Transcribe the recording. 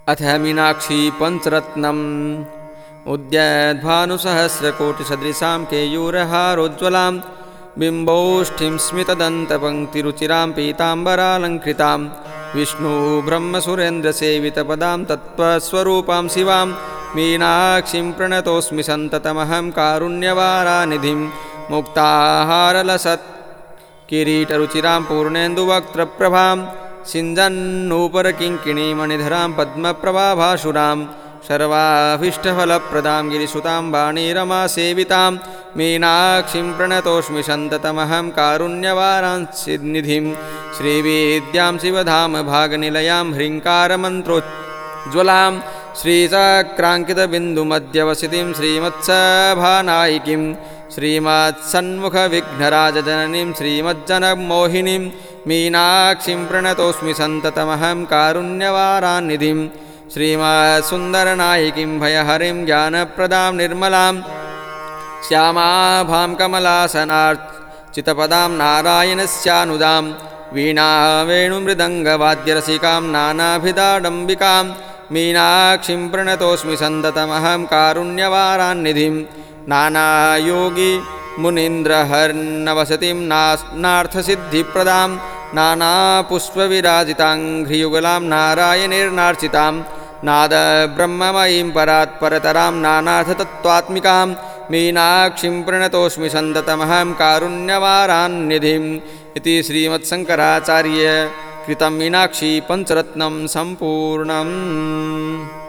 अथ मीनाक्षी पञ्चरत्नम् उद्यद्भानुसहस्रकोटिसदृशां केयूरहारोज्ज्वलां बिम्बौष्ठीं स्मितदन्तपङ्क्तिरुचिरां पीताम्बरालङ्कृतां विष्णुब्रह्मसुरेन्द्रसेवितपदां तत्त्वस्वरूपां शिवां मीनाक्षीं प्रणतोऽस्मि सन्ततमहं कारुण्यवारानिधिं मुक्ताहारलसत् किरीटरुचिरां पूर्णेन्दुवक्त्रप्रभां सिञ्जन्नूपरकिङ्किणीमणिधरां पद्मप्रभाभासुरां सर्वाभीष्टफलप्रदां गिरिसुतां वाणीरमासेवितां मीनाक्षीं प्रणतोऽस्मि सन्ततमहं कारुण्यवारांसिद्निधिं श्रीविद्यां शिवधाम भागनिलयां ह्रीङ्कारमन्त्रोज्ज्वलां श्रीचक्राङ्कितबिन्दुमध्यवसितिं श्रीमत्सभानायिकीं श्रीमत्सन्मुखविघ्नराजजननीं श्रीमज्जनमोहिनीं मीनाक्षीं प्रणतोऽस्मि सन्ततमहं कारुण्यवारान्निधिं श्रीमत्सुन्दरनायिकीं भयहरिं ज्ञानप्रदां निर्मलां श्यामाभां कमलासनार्चितपदां नारायणस्यानुदां वीणावेणुमृदङ्गवाद्यरसिकां नानाभिदाडम्बिकां मीनाक्षीं प्रणतोऽस्मि सन्ततमहं कारुण्यवारान्निधिं नानायोगी मुनीन्द्रहर्नवसतिं नानार्थसिद्धिप्रदां नानापुष्पविराजिताङ्घ्रियुगलां नारायणैर्नार्चितां नादब्रह्ममयीं परात्परतरां नानार्थतत्त्वात्मिकां मीनाक्षीं प्रणतोऽस्मि सन्ततमहं कारुण्यवारान्निधिम् इति श्रीमत्शङ्कराचार्य कृतं मीनाक्षी पञ्चरत्नं सम्पूर्णम्।